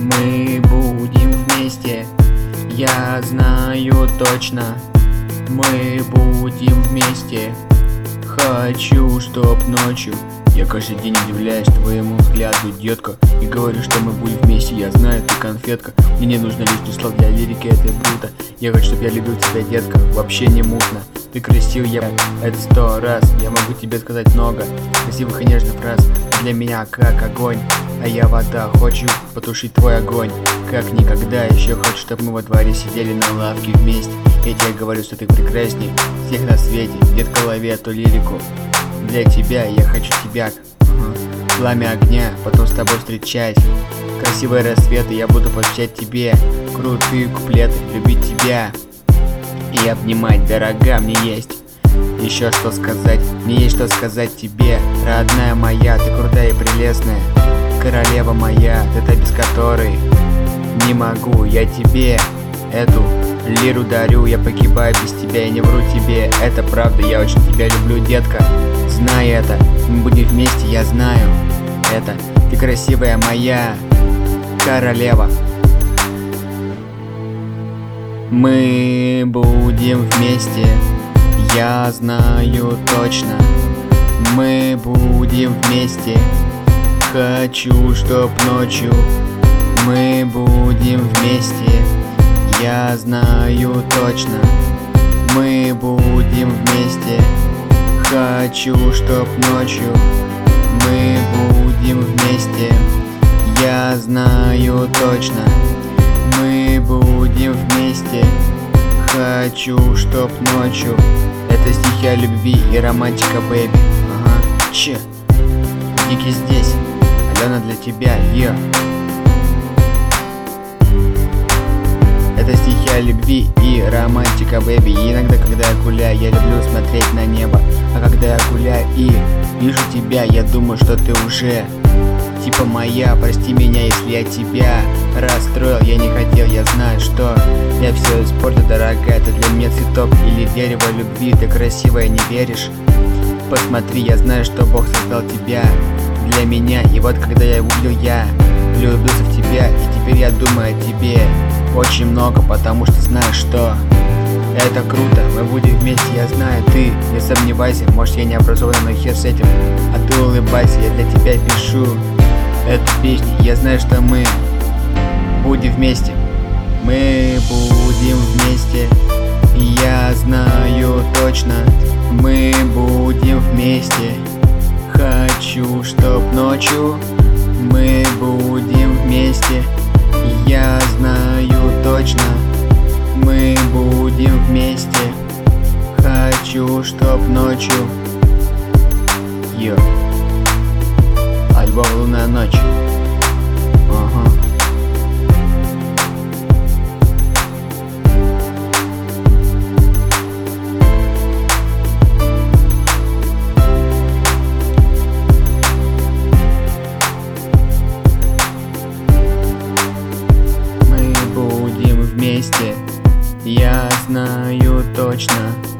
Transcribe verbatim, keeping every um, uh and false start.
Мы будем вместе, я знаю точно. Мы будем вместе. Хочу, чтоб ночью. Я каждый день удивляюсь твоему взгляду, детка, и говорю, что мы будем вместе. Я знаю, ты конфетка. Мне не нужно лишних слов для лирики, это круто. Я хочу, чтоб я любил тебя, детка, вообще не мутно. Ты красивый, я это сто раз. Я могу тебе сказать много красивых и нежных фраз. Для меня как огонь, а я вода. Хочу потушить твой огонь, как никогда. Еще хочу, чтобы мы во дворе сидели на лавке вместе. Я тебе говорю, что ты прекрасней всех на свете. Детка, лови эту лирику. Для тебя я хочу тебя, uh-huh. Пламя огня, потом с тобой встречать. Красивые рассветы я буду посвящать тебе. Крутые куплеты, любить тебя и обнимать, дорога, мне есть еще что сказать. Мне есть что сказать тебе, родная моя. Ты крутая и прелестная, королева моя. Ты та, без которой не могу. Я тебе эту лиру дарю. Я погибаю без тебя, я не вру тебе. Это правда, я очень тебя люблю, детка. Знай это, мы будем вместе, я знаю это. Ты красивая моя королева. Мы будем вместе, я знаю точно. Мы будем вместе. Хочу, чтоб ночью мы будем вместе. Я знаю точно. Мы будем вместе. Хочу, чтоб ночью мы будем вместе. Я знаю точно. Мы будем вместе. Хочу, чтоб ночью. Это стихи о любви и романтика, бэйби. Ага, че? Дики здесь. Алена для тебя, е. Это стихи о любви и романтика, бэйби. И иногда, когда я гуляю, я люблю смотреть на небо. А когда я гуляю и вижу тебя, я думаю, что ты уже типа моя. Прости меня, если я тебя расстроил. Я не хотел, я знаю, что я все испортил, дорогая. Ты для меня цветок или дерево любви. Ты красивая, не веришь? Посмотри, я знаю, что Бог создал тебя для меня. И вот когда я увидел, я влюбился в тебя. И теперь я думаю о тебе очень много, потому что знаю, что это круто. Мы будем вместе, я знаю, ты не сомневайся. Может, я не образованный, но хер с этим. А ты улыбайся, я для тебя пишу эту песню. Я знаю, что мы будем вместе. Мы будем вместе. Я знаю точно. Мы будем вместе. Хочу, чтоб ночью мы будем вместе. Я знаю точно. Мы будем вместе. Хочу, чтоб ночью. Йо. Альбом «Лунная ночь». Ага. Мы будем вместе. Я знаю точно.